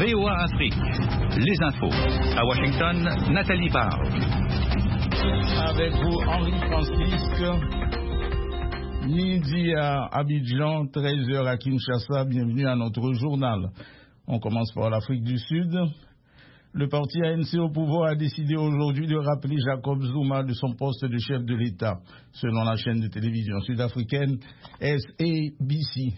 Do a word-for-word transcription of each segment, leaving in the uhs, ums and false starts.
V O A Afrique, les infos. À Washington, Nathalie Barre. Avec vous, Henri Francisque. Midi à Abidjan, treize heures à Kinshasa. Bienvenue à notre journal. On commence par l'Afrique du Sud. Le parti A N C au pouvoir a décidé aujourd'hui de rappeler Jacob Zuma de son poste de chef de l'État, selon la chaîne de télévision sud-africaine S A B C.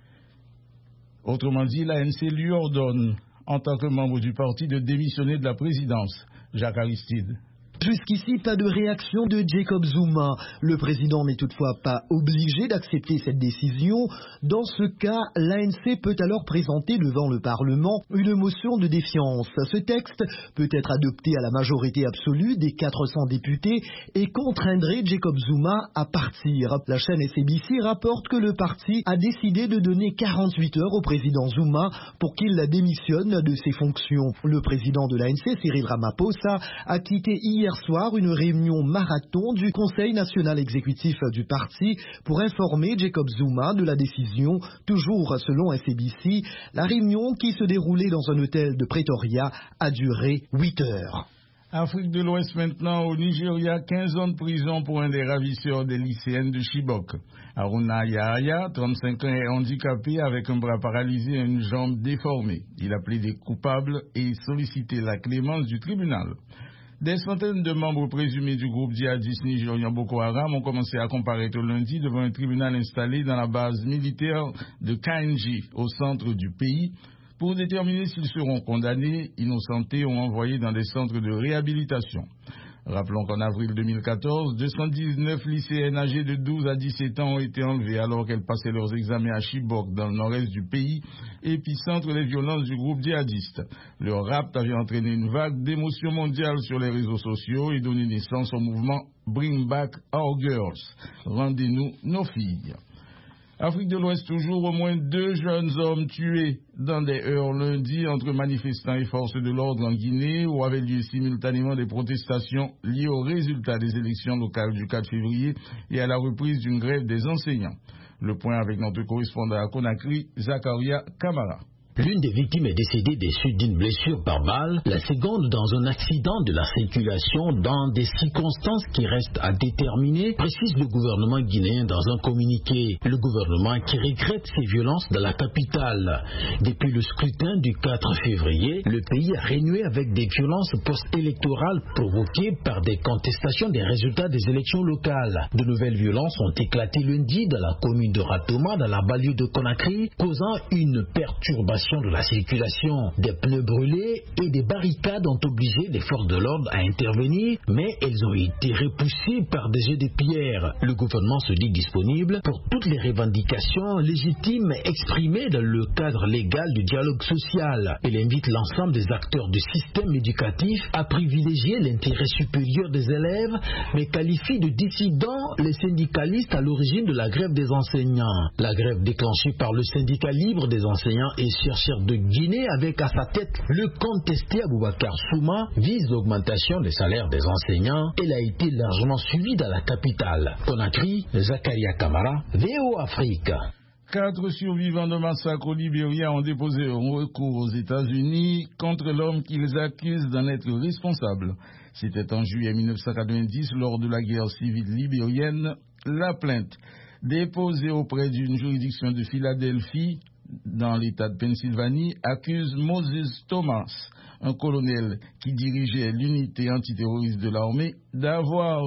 Autrement dit, l'A N C lui ordonne, en tant que membre du parti, de démissionner de la présidence. Jacques Aristide. Jusqu'ici, pas de réaction de Jacob Zuma. Le président n'est toutefois pas obligé d'accepter cette décision. Dans ce cas, l'A N C peut alors présenter devant le Parlement une motion de défiance. Ce texte peut être adopté à la majorité absolue des quatre cents députés et contraindrait Jacob Zuma à partir. La chaîne S A B C rapporte que le parti a décidé de donner quarante-huit heures au président Zuma pour qu'il démissionne de ses fonctions. Le président de l'A N C, Cyril Ramaphosa, a quitté hier Hier soir, une réunion marathon du Conseil national exécutif du parti pour informer Jacob Zuma de la décision, toujours selon S A B C. La réunion, qui se déroulait dans un hôtel de Pretoria, a duré huit heures. Afrique de l'Ouest maintenant, au Nigeria, quinze ans de prison pour un des ravisseurs des lycéennes de Chibok. Haruna Yahaya, trente-cinq ans, est handicapé avec un bras paralysé et une jambe déformée. Il a plaidé coupable et sollicité la clémence du tribunal. Des centaines de membres présumés du groupe djihadiste nigérian Boko Haram ont commencé à comparaître lundi devant un tribunal installé dans la base militaire de Kainji, au centre du pays, pour déterminer s'ils seront condamnés, innocentés ou envoyés dans des centres de réhabilitation. Rappelons qu'en avril deux mille quatorze, deux cent dix-neuf lycéennes âgées de douze à dix-sept ans ont été enlevées alors qu'elles passaient leurs examens à Chibok, dans le nord-est du pays, épicentre des violences du groupe djihadiste. Leur rapt avait entraîné une vague d'émotion mondiale sur les réseaux sociaux et donné naissance au mouvement Bring Back Our Girls. Rendez-nous nos filles. Afrique de l'Ouest toujours, au moins deux jeunes hommes tués dans des heures lundi entre manifestants et forces de l'ordre en Guinée, où avaient lieu simultanément des protestations liées aux résultats des élections locales du quatre février et à la reprise d'une grève des enseignants. Le point avec notre correspondant à Conakry, Zakaria Kamara. L'une des victimes est décédée des suites d'une blessure par balle, la seconde dans un accident de la circulation dans des circonstances qui restent à déterminer, précise le gouvernement guinéen dans un communiqué. Le gouvernement qui regrette ces violences dans la capitale. Depuis le scrutin du quatre février, le pays a renoué avec des violences post-électorales provoquées par des contestations des résultats des élections locales. De nouvelles violences ont éclaté lundi dans la commune de Ratoma, dans la banlieue de Conakry, causant une perturbation de la circulation. Des pneus brûlés et des barricades ont obligé les forces de l'ordre à intervenir, mais elles ont été repoussées par des jets de pierre. Le gouvernement se dit disponible pour toutes les revendications légitimes exprimées dans le cadre légal du dialogue social. Il invite l'ensemble des acteurs du système éducatif à privilégier l'intérêt supérieur des élèves, mais qualifie de dissidents les syndicalistes à l'origine de la grève des enseignants. La grève déclenchée par le syndicat libre des enseignants et chercheurs de Guinée, avec à sa tête le contesté Aboubacar Souma, vise l'augmentation des salaires des enseignants. Elle a été largement suivie dans la capitale. Conakry, Zakaria Kamara, V O Afrique. Quatre survivants de massacre au Libéria ont déposé un recours aux États-Unis contre l'homme qu'ils accusent d'en être responsable. C'était en juillet mille neuf cent quatre-vingt-dix, lors de la guerre civile libérienne. La plainte, déposée auprès d'une juridiction de Philadelphie, dans l'État de Pennsylvanie, accuse Moses Thomas, un colonel qui dirigeait l'unité antiterroriste de l'armée, d'avoir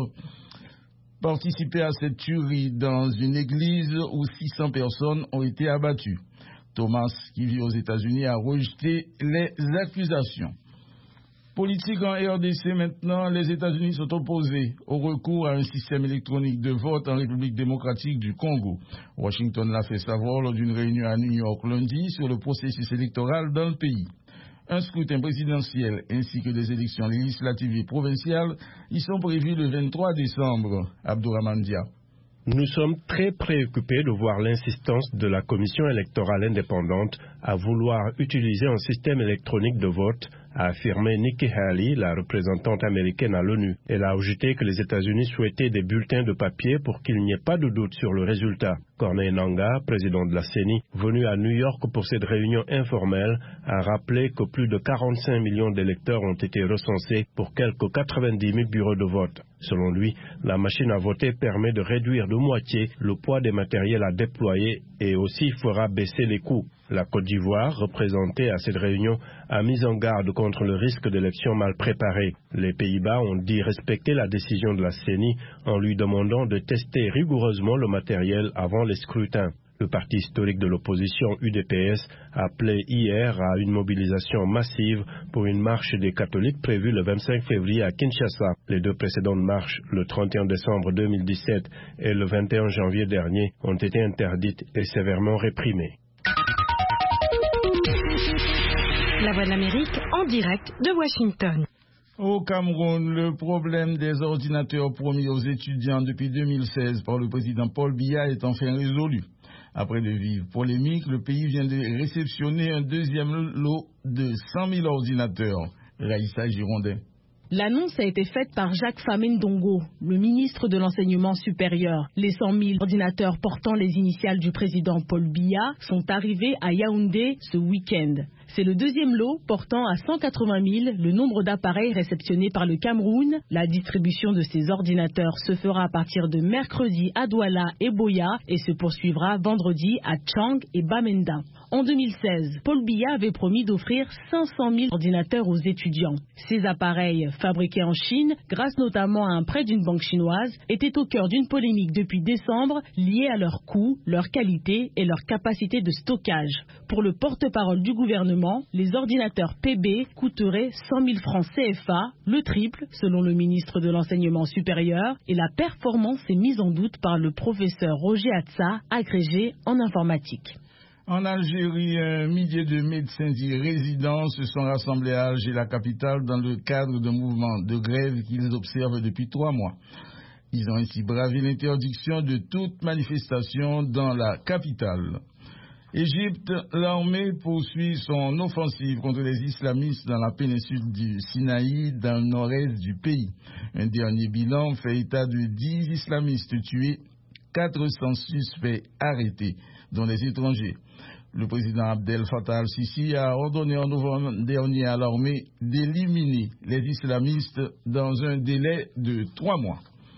participé à cette tuerie dans une église où six cents personnes ont été abattues. Thomas, qui vit aux États-Unis, a rejeté les accusations. Politique en R D C maintenant, les États-Unis sont opposés au recours à un système électronique de vote en République démocratique du Congo. Washington l'a fait savoir lors d'une réunion à New York lundi sur le processus électoral dans le pays. Un scrutin présidentiel ainsi que des élections législatives et provinciales y sont prévus le vingt-trois décembre. Abdourahmane Dia. Nous sommes très préoccupés de voir l'insistance de la Commission électorale indépendante à vouloir utiliser un système électronique de vote a affirmé Nikki Haley, la représentante américaine à l'ONU. Elle a ajouté que les États-Unis souhaitaient des bulletins de papier pour qu'il n'y ait pas de doute sur le résultat. Corneille Nangaa, président de la C E N I, venu à New York pour cette réunion informelle, a rappelé que plus de quarante-cinq millions d'électeurs ont été recensés pour quelques quatre-vingt-dix mille bureaux de vote. Selon lui, la machine à voter permet de réduire de moitié le poids des matériels à déployer et aussi fera baisser les coûts. La Côte d'Ivoire, représentée à cette réunion, a mis en garde contre le risque d'élections mal préparées. Les Pays-Bas ont dit respecter la décision de la C E N I en lui demandant de tester rigoureusement le matériel avant les scrutins. Le parti historique de l'opposition U D P S appelait hier à une mobilisation massive pour une marche des catholiques prévue le vingt-cinq février à Kinshasa. Les deux précédentes marches, le trente et un décembre deux mille dix-sept et le vingt et un janvier dernier, ont été interdites et sévèrement réprimées. La Voix de l'Amérique en direct de Washington. Au Cameroun, le problème des ordinateurs promis aux étudiants depuis deux mille seize par le président Paul Biya est enfin résolu. Après de vives polémiques, le pays vient de réceptionner un deuxième lot de cent mille ordinateurs. Raïssa Girondin. L'annonce a été faite par Jacques Famine Dongo, le ministre de l'Enseignement supérieur. Les cent mille ordinateurs portant les initiales du président Paul Biya sont arrivés à Yaoundé ce week-end. C'est le deuxième lot portant à cent quatre-vingt mille le nombre d'appareils réceptionnés par le Cameroun. La distribution de ces ordinateurs se fera à partir de mercredi à Douala et Boya et se poursuivra vendredi à Tchang et Bamenda. En deux mille seize, Paul Biya avait promis d'offrir cinq cent mille ordinateurs aux étudiants. Ces appareils, fabriqués en Chine, grâce notamment à un prêt d'une banque chinoise, étaient au cœur d'une polémique depuis décembre liée à leur coût, leur qualité et leur capacité de stockage. Pour le porte-parole du gouvernement, les ordinateurs P B coûteraient cent mille francs C F A, le triple selon le ministre de l'Enseignement supérieur, et la performance est mise en doute par le professeur Roger Atsa, agrégé en informatique. En Algérie, un millier de médecins y résidents se sont rassemblés à Alger, la capitale, dans le cadre d'un mouvement de grève qu'ils observent depuis trois mois. Ils ont ainsi bravé l'interdiction de toute manifestation dans la capitale. Égypte, l'armée poursuit son offensive contre les islamistes dans la péninsule du Sinaï, dans le nord-est du pays. Un dernier bilan fait état de dix islamistes tués, quatre cents suspects arrêtés, dont les étrangers. Le président Abdel Fattah al-Sisi a ordonné en novembre dernier à l'armée d'éliminer les islamistes dans un délai de trois mois.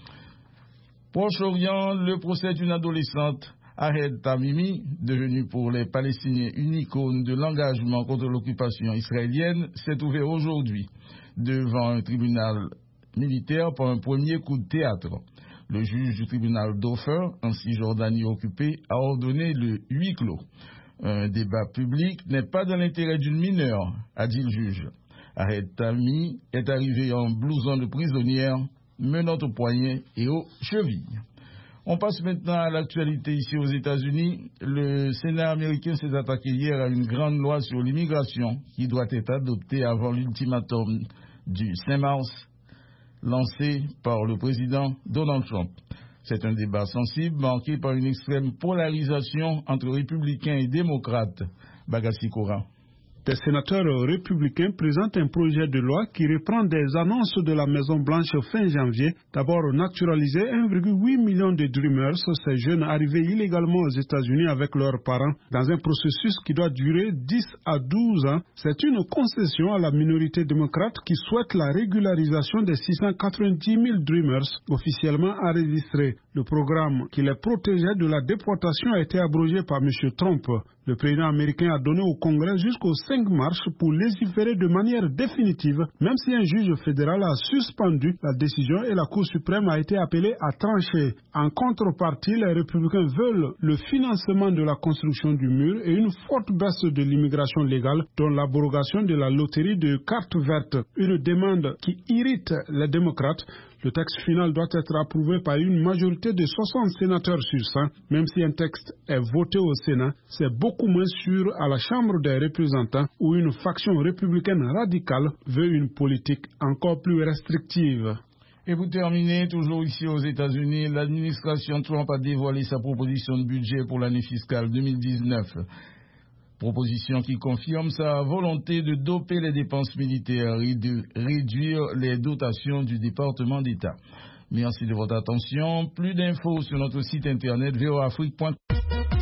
Proche-Orient, le procès d'une adolescente, Ahed Tamimi, devenue pour les Palestiniens une icône de l'engagement contre l'occupation israélienne, s'est ouvert aujourd'hui devant un tribunal militaire pour un premier coup de théâtre. Le juge du tribunal d'Ofer, en Cisjordanie occupée, a ordonné le huis clos. Un débat public n'est pas dans l'intérêt d'une mineure, a dit le juge. Ahed Tamimi est arrivée en blouson de prisonnière, menottes aux poignets et aux chevilles. On passe maintenant à l'actualité ici aux États-Unis. Le Sénat américain s'est attaqué hier à une grande loi sur l'immigration qui doit être adoptée avant l'ultimatum du cinq mars lancé par le président Donald Trump. C'est un débat sensible marqué par une extrême polarisation entre républicains et démocrates. Bagassi Koran. Des sénateurs républicains présentent un projet de loi qui reprend des annonces de la Maison-Blanche fin janvier. D'abord, naturaliser un virgule huit million de Dreamers, ces jeunes arrivés illégalement aux États-Unis avec leurs parents, dans un processus qui doit durer dix à douze ans. C'est une concession à la minorité démocrate qui souhaite la régularisation des six cent quatre-vingt-dix mille Dreamers officiellement enregistrés. Le programme qui les protégeait de la déportation a été abrogé par M. Trump. Le président américain a donné au Congrès jusqu'au cinq mars pour légiférer de manière définitive, même si un juge fédéral a suspendu la décision et la Cour suprême a été appelée à trancher. En contrepartie, les républicains veulent le financement de la construction du mur et une forte baisse de l'immigration légale, dont l'abrogation de la loterie de cartes vertes, une demande qui irrite les démocrates. Le texte final doit être approuvé par une majorité de soixante sénateurs sur cent. Même si un texte est voté au Sénat, c'est beaucoup moins sûr à la Chambre des représentants où une faction républicaine radicale veut une politique encore plus restrictive. Et pour terminer, toujours ici aux États-Unis, l'administration Trump a dévoilé sa proposition de budget pour l'année fiscale deux mille dix-neuf. Proposition qui confirme sa volonté de doper les dépenses militaires et de réduire les dotations du département d'État. Merci de votre attention. Plus d'infos sur notre site internet v o afrique point com.